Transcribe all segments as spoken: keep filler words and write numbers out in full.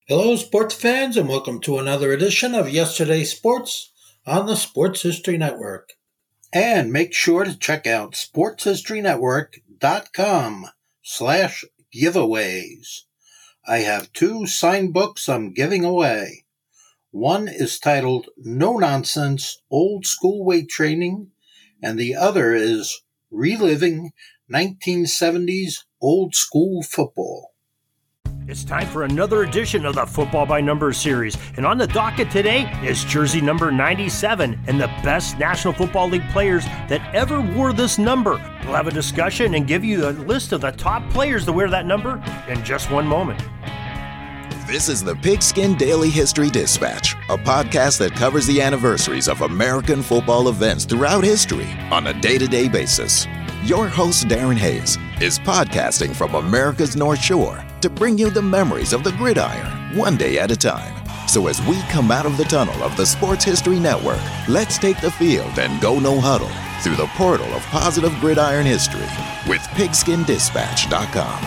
Hello, sports fans, and welcome to another edition of Yesterday's Sports on the Sports History Network. And make sure to check out sportshistorynetwork.com slash giveaways. I have two signed books I'm giving away. One is titled No Nonsense Old School Weight Training, and the other is Reliving nineteen seventies Old School Football. It's time for another edition of the Football by Numbers series, and on the docket today is jersey number ninety-seven and the best National Football League players that ever wore this number. We'll have a discussion and give you a list of the top players to wear that number in just one moment. This is the Pigskin Daily History Dispatch, a podcast that covers the anniversaries of American football events throughout history on a day-to-day basis. Your host, Darren Hayes, is podcasting from America's North Shore to bring you the memories of the gridiron, one day at a time. So as we come out of the tunnel of the Sports History Network, let's take the field and go no huddle through the portal of positive gridiron history with pigskin dispatch dot com.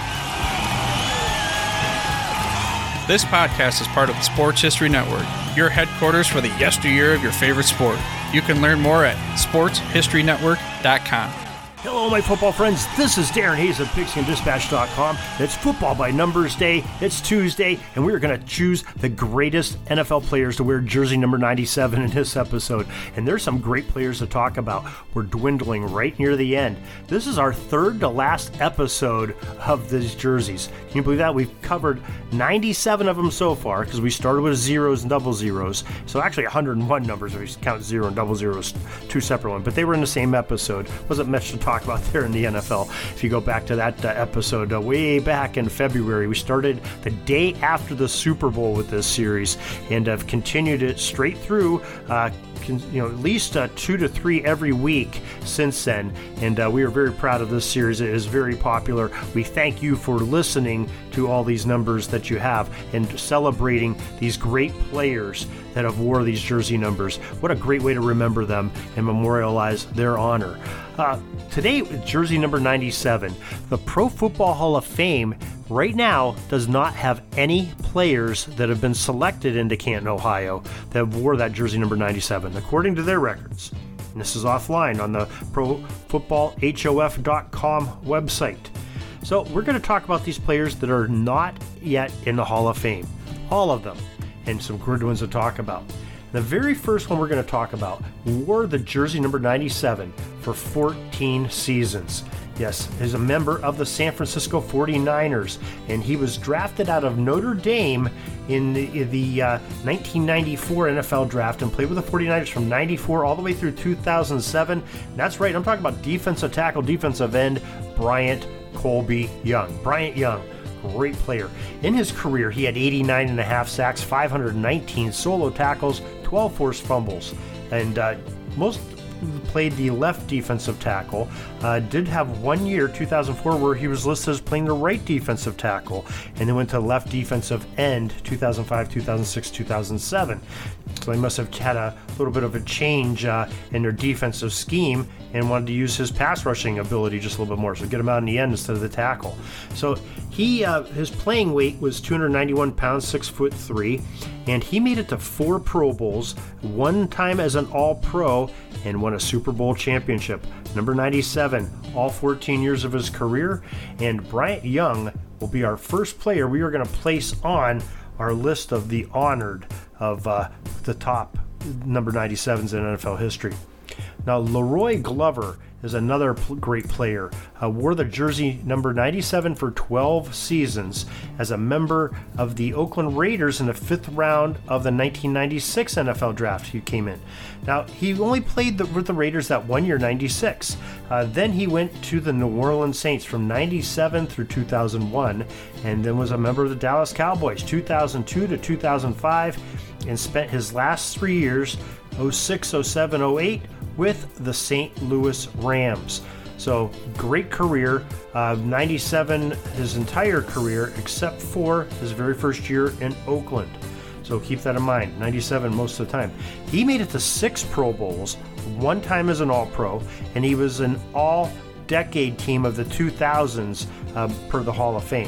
This podcast is part of the Sports History Network, your headquarters for the yesteryear of your favorite sport. You can learn more at sports history network dot com. Hello, my football friends. This is Darren Hayes of pigskin dispatch dot com. It's Football by Numbers Day. It's Tuesday, and we're going to choose the greatest N F L players to wear jersey number ninety-seven in this episode. And there's some great players to talk about. We're dwindling right near the end. This is our third to last episode of these jerseys. Can you believe that? We've covered ninety-seven of them so far because we started with zeros and double zeros. So actually one hundred one numbers if you count zero and double zeros, two separate ones. But they were in the same episode. Wasn't much to talk about there in the N F L. If you go back to that uh, episode uh, way back in February, we started the day after the Super Bowl with this series and have continued it straight through. Uh, you know, at least uh, two to three every week since then, and uh, we are very proud of this series. It is very popular. We thank you for listening to all these numbers that you have and celebrating these great players that have wore these jersey numbers. What a great way to remember them and memorialize their honor. Uh, today, jersey number ninety-seven, the Pro Football Hall of Fame right now does not have any players that have been selected into Canton, Ohio that wore that jersey number ninety-seven, according to their records. And this is offline on the pro football h o f dot com website. So we're going to talk about these players that are not yet in the Hall of Fame, all of them, and some good ones to talk about. The very first one we're going to talk about wore the jersey number ninety-seven for fourteen seasons. Yes, he's a member of the San Francisco forty-niners, and he was drafted out of Notre Dame in the, the uh, nineteen ninety-four N F L draft and played with the forty-niners from ninety-four all the way through two thousand seven. And that's right, I'm talking about defensive tackle, defensive end, Bryant Colby Young. Bryant Young. Great player. In his career, he had eighty-nine and a half sacks, five hundred nineteen solo tackles, twelve forced fumbles, and uh, most played the left defensive tackle. Uh, did have one year, two thousand four, where he was listed as playing the right defensive tackle, and then went to left defensive end, two thousand five, two thousand six, two thousand seven. So they must have had a little bit of a change uh, in their defensive scheme and wanted to use his pass rushing ability just a little bit more, so get him out in the end instead of the tackle. So he uh, his playing weight was two hundred ninety-one pounds, six foot three, and he made it to four Pro Bowls, one time as an All-Pro, and won a Super Bowl championship. Number ninety-seven, all fourteen years of his career, and Bryant Young will be our first player we are going to place on our list of the honored of uh, the top number ninety-sevens in N F L history. Now, Leroy Glover is another pl- great player. Uh, wore the jersey number ninety-seven for twelve seasons as a member of the Oakland Raiders in the fifth round of the nineteen ninety-six N F L draft. He came in. Now, he only played the, with the Raiders that one year, ninety-six. Uh, then he went to the New Orleans Saints from ninety-seven through two thousand one, and then was a member of the Dallas Cowboys, two thousand two to two thousand five, and spent his last three years, oh six, oh seven, oh eight, with the Saint Louis Rams. So great career, uh, ninety-seven his entire career except for his very first year in Oakland. So keep that in mind, ninety-seven most of the time. He made it to six Pro Bowls, one time as an All-Pro, and he was an all-decade team of the two thousands uh, per the Hall of Fame.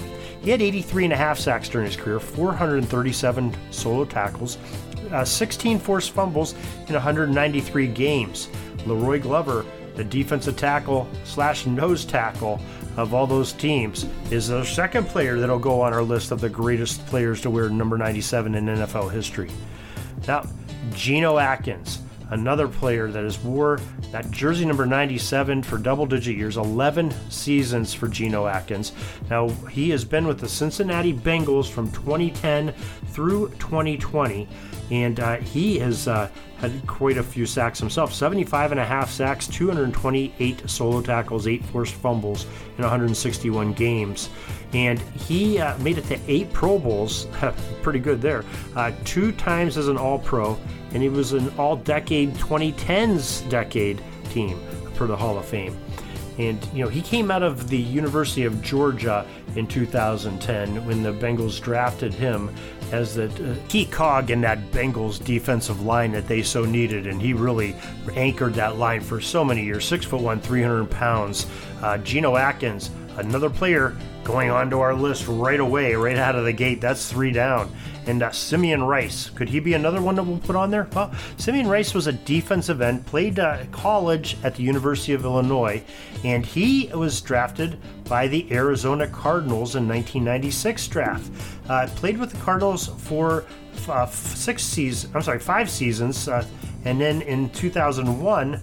He had eighty-three and a half sacks during his career, four hundred thirty-seven solo tackles, uh, sixteen forced fumbles in one hundred ninety-three games. Leroy Glover, the defensive tackle slash nose tackle of all those teams, is the second player that'll go on our list of the greatest players to wear number ninety-seven in N F L history. Now, Geno Atkins, another player that has wore that jersey number ninety-seven for double-digit years, eleven seasons for Geno Atkins. Now, he has been with the Cincinnati Bengals from twenty ten through twenty twenty, and uh, he has uh, had quite a few sacks himself. seventy-five and a half sacks, two hundred twenty-eight solo tackles, eight forced fumbles in one hundred sixty-one games. And he uh, made it to eight Pro Bowls, pretty good there, uh, two times as an All-Pro, and he was an All-Decade twenty tens decade team for the Hall of Fame. And, you know, he came out of the University of Georgia in two thousand ten when the Bengals drafted him as the uh, key cog in that Bengals defensive line that they so needed. And he really anchored that line for so many years. Six foot one, three hundred pounds. Uh, Geno Atkins, another player going onto our list right away, right out of the gate. That's three down. And uh, Simeon Rice, could he be another one that we'll put on there? Well, Simeon Rice was a defensive end, played uh, college at the University of Illinois, and he was drafted by the Arizona Cardinals in nineteen ninety-six draft. Uh, played with the Cardinals for uh, six seasons, I'm sorry, five seasons, uh, and then in two thousand one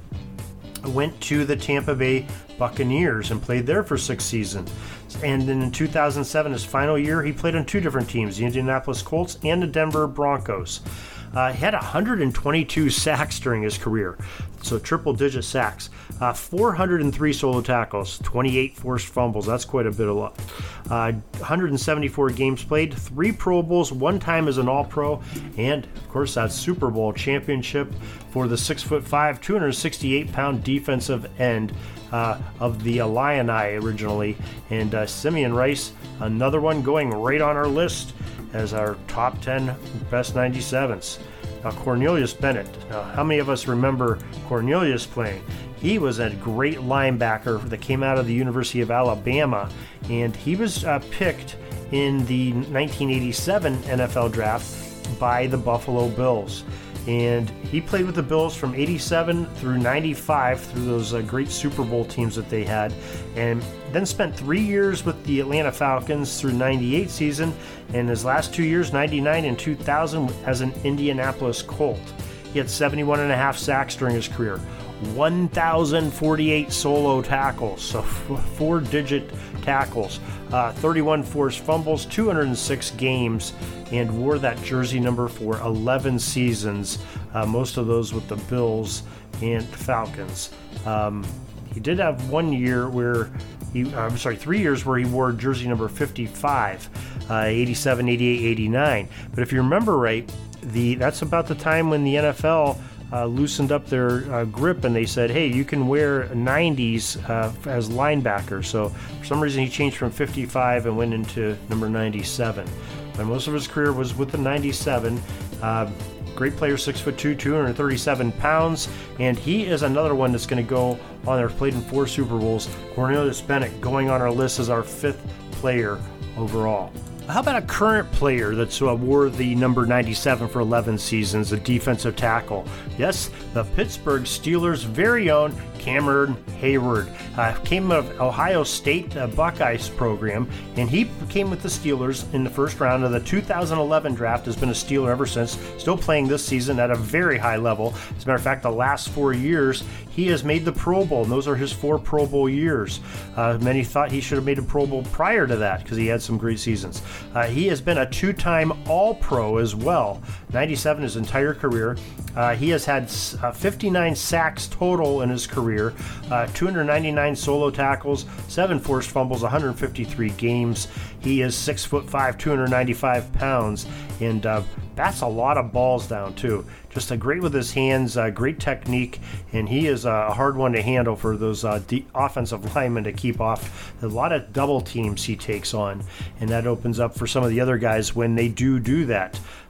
went to the Tampa Bay Buccaneers and played there for six seasons. And then in two thousand seven, his final year, he played on two different teams, the Indianapolis Colts and the Denver Broncos. Uh, he had one hundred twenty-two sacks during his career, so triple-digit sacks. Uh, four hundred three solo tackles, twenty-eight forced fumbles. That's quite a bit of luck. Uh, one hundred seventy-four games played, three Pro Bowls, one time as an All-Pro, and, of course, that Super Bowl championship for the six foot five, two hundred sixty-eight pound defensive end uh, of the Illini originally. And uh, Simeon Rice, another one going right on our list as our top ten best ninety-sevens. Now, Cornelius Bennett. Now, how many of us remember Cornelius playing? He was a great linebacker that came out of the University of Alabama, and he was uh, picked in the nineteen eighty-seven N F L draft by the Buffalo Bills. And he played with the Bills from eighty-seven through ninety-five through those uh, great Super Bowl teams that they had, and then spent three years with the Atlanta Falcons through ninety-eight season, and his last two years, ninety-nine and two thousand, as an Indianapolis Colt. He had seventy-one and a half sacks during his career, one thousand forty-eight solo tackles, so four-digit tackles, uh, thirty-one forced fumbles, two hundred six games, and wore that jersey number for eleven seasons, uh, most of those with the Bills and Falcons. Um, he did have one year where he, uh, I'm sorry, three years where he wore jersey number fifty-five, uh, eighty-seven, eighty-eight, eighty-nine. But if you remember right, the that's about the time when the N F L Uh, loosened up their uh, grip, and they said, hey, you can wear nineties uh, as linebacker. So for some reason he changed from fifty-five and went into number ninety-seven. But most of his career was with the ninety-seven. Uh, great player, six foot two, two hundred thirty-seven pounds, and he is another one that's going to go on there. Played in four Super Bowls. Cornelius Bennett going on our list as our fifth player overall. How about a current player that's uh, wore the number ninety-seven for eleven seasons, a defensive tackle? Yes, the Pittsburgh Steelers' very own Cameron Hayward. Uh, came out of Ohio State uh, Buckeyes program, and he came with the Steelers in the first round of the two thousand eleven draft, has been a Steeler ever since, still playing this season at a very high level. As a matter of fact, the last four years, he has made the Pro Bowl, and those are his four Pro Bowl years. Uh, many thought he should have made a Pro Bowl prior to that because he had some great seasons. Uh, he has been a two-time All-Pro as well, ninety-seven his entire career. Uh, he has had uh, fifty-nine sacks total in his career, uh, two hundred ninety-nine solo tackles, seven forced fumbles, one hundred fifty-three games. He is six foot five, two hundred ninety-five pounds, and uh, bats a lot of balls down too. Just a great with his hands, uh, great technique, and he is a hard one to handle for those uh, de- offensive linemen to keep off. A lot of double teams he takes on, and that opens up for some of the other guys when they do do that.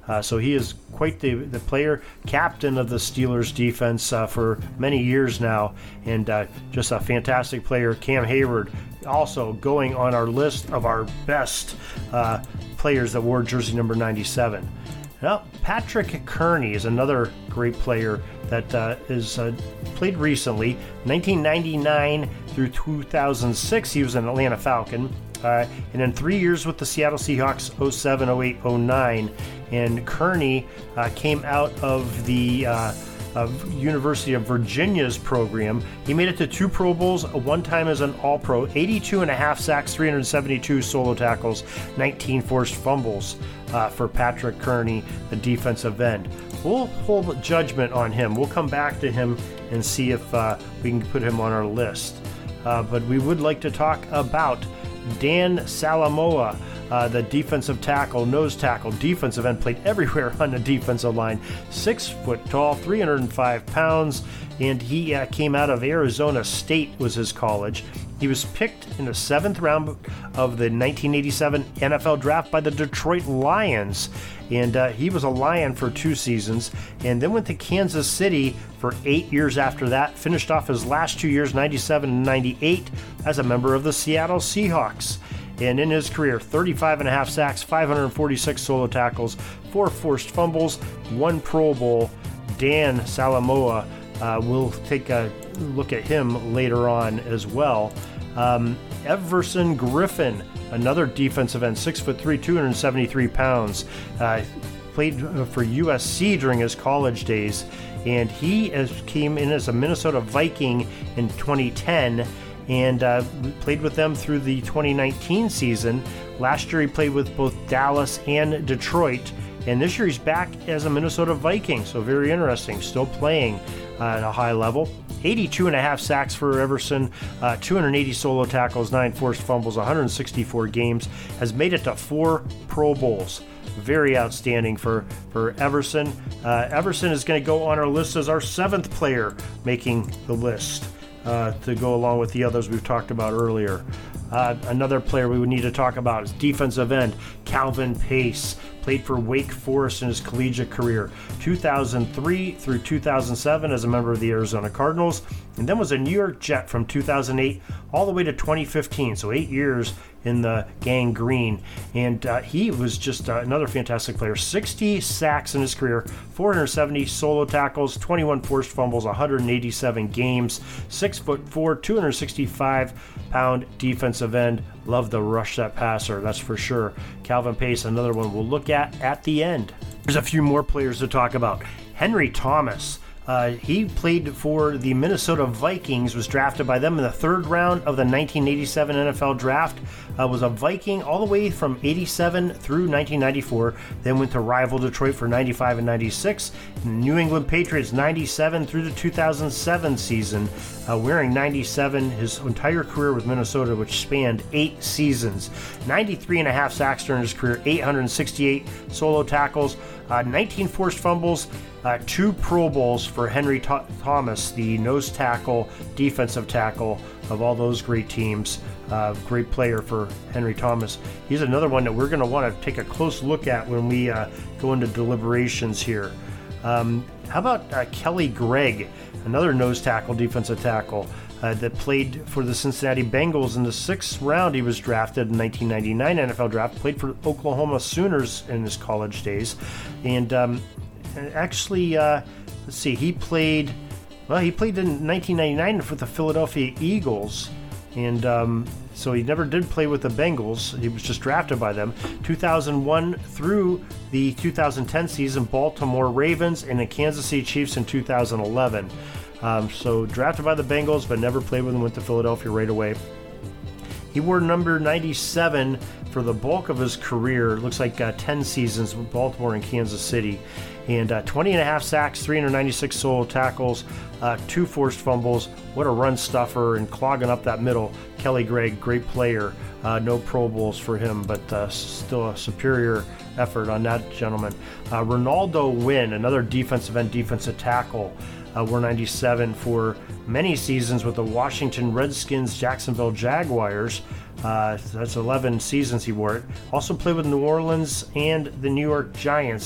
Uh, so he is quite the, the player, captain of the Steelers defense uh, for many years now, and uh, just a fantastic player. Cam Hayward also going on our list of our best uh, players that wore jersey number ninety-seven. Now, Patrick Kearney is another great player that uh, is uh, played recently. nineteen ninety-nine through two thousand six, he was an Atlanta Falcon. Uh, and then three years with the Seattle Seahawks, oh seven, oh eight, oh nine. And Kearney uh, came out of the uh, of University of Virginia's program. He made it to two Pro Bowls, one time as an All-Pro, eighty-two and a half sacks, three hundred seventy-two solo tackles, nineteen forced fumbles uh, for Patrick Kearney, the defensive end. We'll hold judgment on him. We'll come back to him and see if uh, we can put him on our list. Uh, but we would like to talk about Dan Salamoa, uh, the defensive tackle, nose tackle, defensive end, played everywhere on the defensive line. Six foot tall, three hundred five pounds, and he uh, came out of Arizona State was his college. He was picked in the seventh round of the nineteen eighty-seven N F L draft by the Detroit Lions, and uh, he was a Lion for two seasons, and then went to Kansas City for eight years after that, finished off his last two years, ninety-seven and ninety-eight, as a member of the Seattle Seahawks. And in his career, thirty-five and a half sacks, five hundred forty-six solo tackles, four forced fumbles, one Pro Bowl. Dan Salamoa, uh, we'll take a look at him later on as well. Um, Everson Griffin, another defensive end, six foot three, two hundred seventy-three pounds, uh, played for U S C during his college days, and he has, came in as a Minnesota Viking in twenty ten, and uh, played with them through the twenty nineteen season. Last year he played with both Dallas and Detroit, and this year he's back as a Minnesota Viking, so very interesting, still playing uh, at a high level. eighty-two and a half sacks for Everson, uh, two hundred eighty solo tackles, nine forced fumbles, one hundred sixty-four games, has made it to four Pro Bowls. Very outstanding for, for Everson. Uh, Everson is going to go on our list as our seventh player making the list uh, to go along with the others we've talked about earlier. Uh, another player we would need to talk about is defensive end Calvin Pace. Played for Wake Forest in his collegiate career, two thousand three through two thousand seven as a member of the Arizona Cardinals, and then was a New York Jet from two thousand eight all the way to twenty fifteen, so eight years in the gang green. And uh, he was just uh, another fantastic player. sixty sacks in his career, four hundred seventy solo tackles, twenty-one forced fumbles, one hundred eighty-seven games, six foot four, two hundred sixty-five pound defensive end. Love the rush that passer, that's for sure. Calvin Pace, another one we'll look at at the end. There's a few more players to talk about. Henry Thomas. Uh, he played for the Minnesota Vikings, was drafted by them in the third round of the nineteen eighty-seven N F L draft, uh, was a Viking all the way from eighty-seven through nineteen ninety-four, then went to rival Detroit for ninety-five and ninety-six, New England Patriots ninety-seven through the two thousand seven season, uh, wearing ninety-seven his entire career with Minnesota, which spanned eight seasons, ninety-three and a half sacks during his career, eight hundred sixty-eight solo tackles, uh, nineteen forced fumbles, Uh, two Pro Bowls for Henry Th- Thomas, the nose tackle, defensive tackle of all those great teams. Uh, great player for Henry Thomas. He's another one that we're going to want to take a close look at when we uh, go into deliberations here. Um, how about uh, Kelly Gregg, another nose tackle, defensive tackle, uh, that played for the Cincinnati Bengals in the sixth round. He was drafted in nineteen ninety-nine N F L draft, played for Oklahoma Sooners in his college days, and um, actually, uh, let's see, he played, well, he played in nineteen ninety-nine for the Philadelphia Eagles, and um, so he never did play with the Bengals. He was just drafted by them. two thousand one through the two thousand ten season, Baltimore Ravens, and the Kansas City Chiefs in two thousand eleven. Um, so drafted by the Bengals, but never played with them, went to Philadelphia right away. He wore number ninety-seven for the bulk of his career. It looks like uh, ten seasons with Baltimore and Kansas City. And uh, twenty and a half sacks, three hundred ninety-six solo tackles, uh, two forced fumbles. What a run stuffer and clogging up that middle. Kelly Gregg, great player. Uh, no Pro Bowls for him, but uh, still a superior effort on that gentleman. Uh, Ronaldo Wynn, another defensive end, defensive tackle. Uh, wore ninety-seven for many seasons with the Washington Redskins, Jacksonville Jaguars. Uh, that's eleven seasons he wore it. Also played with New Orleans and the New York Giants.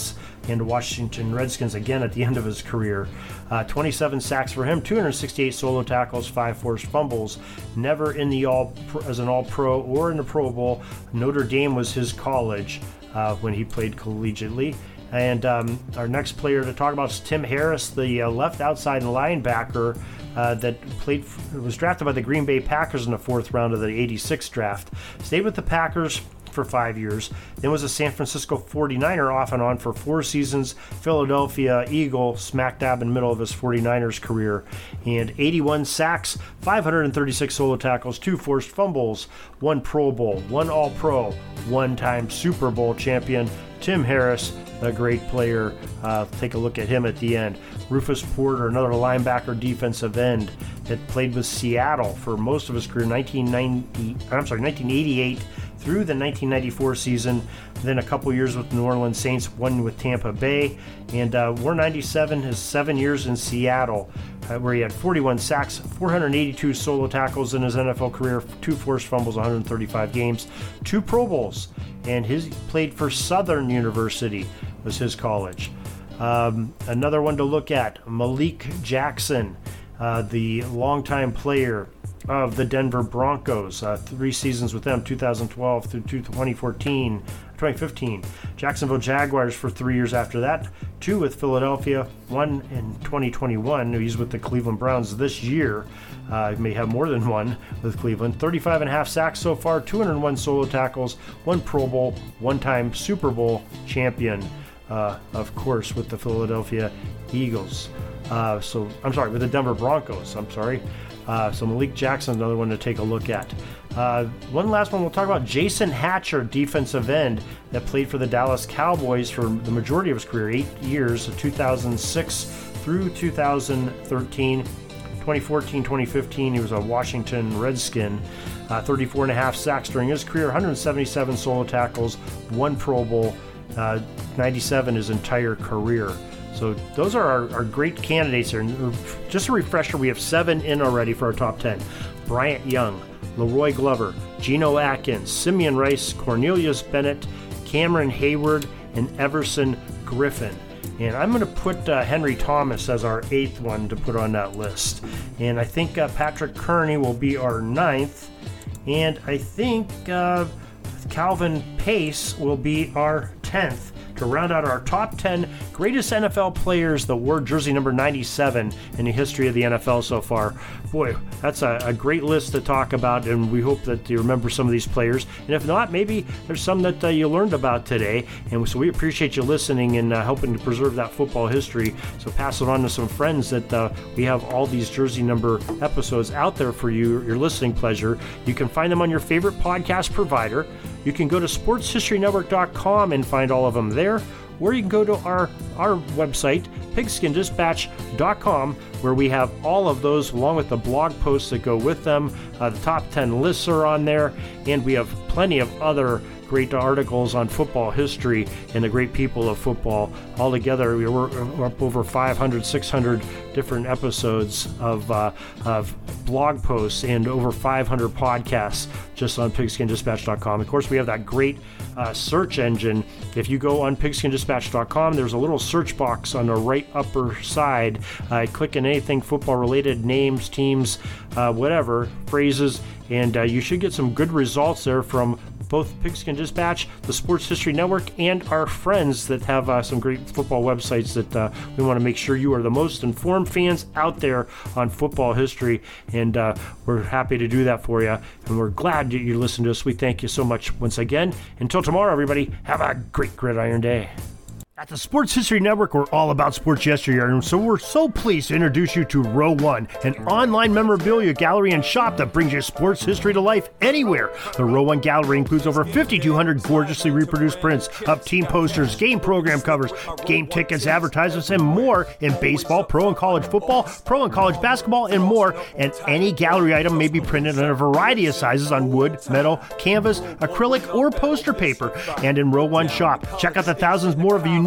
and Washington Redskins again at the end of his career. Uh, twenty-seven sacks for him, two hundred sixty-eight solo tackles, five forced fumbles. Never in the all as an All-Pro or in the Pro Bowl. Notre Dame was his college uh, when he played collegiately. And um, our next player to talk about is Tim Harris, the uh, left outside linebacker uh, that played was drafted by the Green Bay Packers in the fourth round of the eighty-six draft. Stayed with the Packers for five years, then was a San Francisco forty-niner off and on for four seasons, Philadelphia Eagle smack dab in the middle of his forty-niners career, and eighty-one sacks, five hundred thirty-six solo tackles, two forced fumbles, one Pro Bowl, one All-Pro, one-time Super Bowl champion, Tim Harris, a great player. Uh, take a look at him at the end. Rufus Porter, another linebacker defensive end that played with Seattle for most of his career, nineteen ninety, I'm sorry, nineteen eighty-eight through the nineteen ninety-four season. Then a couple years with the New Orleans Saints, one with Tampa Bay, and uh, War ninety-seven, his seven years in Seattle, uh, where he had forty-one sacks, four hundred eighty-two solo tackles in his N F L career, two forced fumbles, one hundred thirty-five games, two Pro Bowls, and his played for Southern University was his college. Um, another one to look at, Malik Jackson, uh, the longtime player of the Denver Broncos, uh, three seasons with them, two thousand twelve through twenty fourteen, twenty fifteen. Jacksonville Jaguars for three years after that, two with Philadelphia, one in twenty twenty-one. He's with the Cleveland Browns this year. Uh, he may have more than one with Cleveland. thirty-five and a half sacks so far, two hundred one solo tackles, one Pro Bowl, one-time Super Bowl champion, uh, of course, with the Philadelphia Eagles. Uh, so, I'm sorry, with the Denver Broncos, I'm sorry. Uh, so Malik Jackson, another one to take a look at. Uh, one last one, we'll talk about Jason Hatcher, defensive end that played for the Dallas Cowboys for the majority of his career, eight years, two thousand six through two thousand thirteen. twenty fourteen, twenty fifteen, he was a Washington Redskin. Uh, thirty-four and a half sacks during his career, one hundred seventy-seven solo tackles, one Pro Bowl, uh, ninety-seven his entire career. So those are our, our great candidates here. And just a refresher, we have seven in already for our top ten. Bryant Young, Leroy Glover, Geno Atkins, Simeon Rice, Cornelius Bennett, Cameron Hayward, and Everson Griffin. And I'm going to put uh, Henry Thomas as our eighth one to put on that list. And I think uh, Patrick Kearney will be our ninth. And I think uh, Calvin Pace will be our tenth. To round out our top ten greatest N F L players that wore jersey number ninety-seven in the history of the N F L so far. Boy, that's a, a great list to talk about, and we hope that you remember some of these players. And if not, maybe there's some that uh, you learned about today. And so we appreciate you listening and uh, helping to preserve that football history. So pass it on to some friends that uh, we have all these jersey number episodes out there for you, your listening pleasure. You can find them on your favorite podcast provider. You can go to sports history network dot com and find all of them there, or you can go to our, our website, pigskin dispatch dot com, where we have all of those along with the blog posts that go with them. Uh, the top ten lists are on there, and we have plenty of other great articles on football history and the great people of football. Altogether, we were, we're up over five hundred, six hundred different episodes of, uh, of blog posts and over five hundred podcasts just on pigskin dispatch dot com. Of course, we have that great uh, search engine. If you go on pigskin dispatch dot com, there's a little search box on the right upper side. Uh, click on anything football related, names, teams, uh, whatever, phrases, and uh, you should get some good results there from both Pigskin Dispatch, the Sports History Network, and our friends that have uh, some great football websites that uh, we want to make sure you are the most informed fans out there on football history, and uh, we're happy to do that for you, and we're glad that you listen to us. We thank you so much once again. Until tomorrow, everybody, have a great Gridiron Day. At the Sports History Network, we're all about sports yesteryear, and so we're so pleased to introduce you to Row One, an online memorabilia gallery and shop that brings your sports history to life anywhere. The Row One gallery includes over fifty-two hundred gorgeously reproduced prints of team posters, game program covers, game tickets, advertisements, and more in baseball, pro and college football, pro and college basketball, and more. And any gallery item may be printed in a variety of sizes on wood, metal, canvas, acrylic, or poster paper. And in Row One shop, check out the thousands more of unique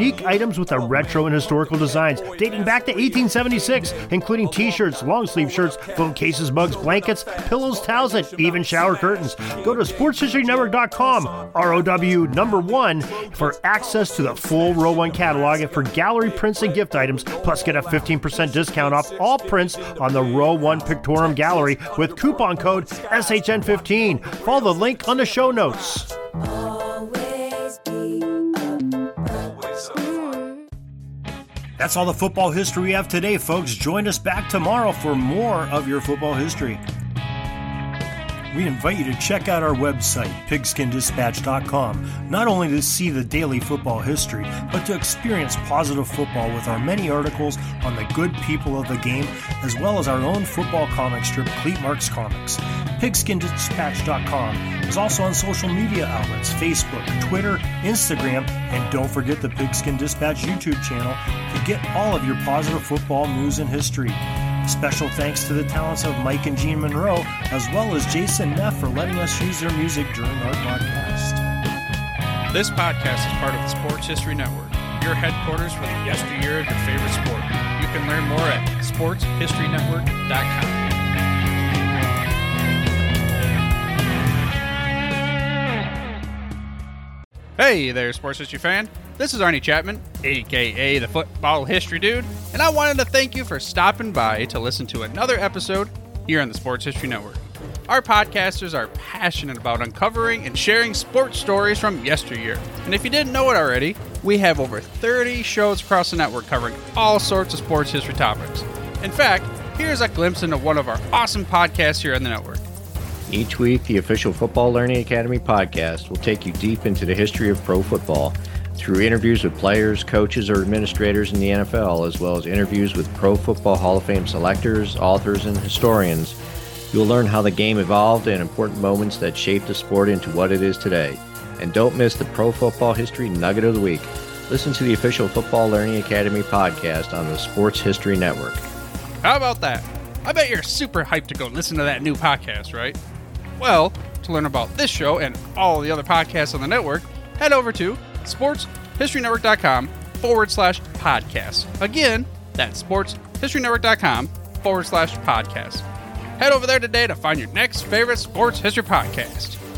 unique items with a retro and historical designs dating back to eighteen seventy-six, including t-shirts, long-sleeve shirts, phone cases, mugs, blankets, pillows, towels, and even shower curtains. Go to sports history network dot com, R O W number one, for access to the full Row one catalog and for gallery prints and gift items, plus get a fifteen percent discount off all prints on the Row one Pictorium Gallery with coupon code S H N fifteen. Follow the link on the show notes. That's all the football history we have today, folks. Join us back tomorrow for more of your football history. We invite you to check out our website, pigskin dispatch dot com, not only to see the daily football history, but to experience positive football with our many articles on the good people of the game, as well as our own football comic strip, Cleat Marks Comics. pigskin dispatch dot com is also on social media outlets, Facebook, Twitter, Instagram, and don't forget the Pigskin Dispatch YouTube channel to get all of your positive football news and history. Special thanks to the talents of Mike and Gene Monroe, as well as Jason Neff for letting us use their music during our podcast. This podcast is part of the Sports History Network, your headquarters for the yesteryear of your favorite sport. You can learn more at sports history network dot com. Hey there, sports history fan. This is Arnie Chapman, aka the Football History Dude, and I wanted to thank you for stopping by to listen to another episode here on the Sports History Network. Our podcasters are passionate about uncovering and sharing sports stories from yesteryear. And if you didn't know it already, we have over thirty shows across the network covering all sorts of sports history topics. In fact, here's a glimpse into one of our awesome podcasts here on the network. Each week, the official Football Learning Academy podcast will take you deep into the history of pro football through interviews with players, coaches, or administrators in the N F L, as well as interviews with Pro Football Hall of Fame selectors, authors, and historians. You'll learn how the game evolved and important moments that shaped the sport into what it is today. And don't miss the Pro Football History Nugget of the Week. Listen to the official Football Learning Academy podcast on the Sports History Network. How about that? I bet you're super hyped to go listen to that new podcast, right? Well, to learn about this show and all the other podcasts on the network, head over to sports history network dot com forward slash podcast. Again, that's sports history network dot com forward slash podcast. Head over there today to find your next favorite sports history podcast.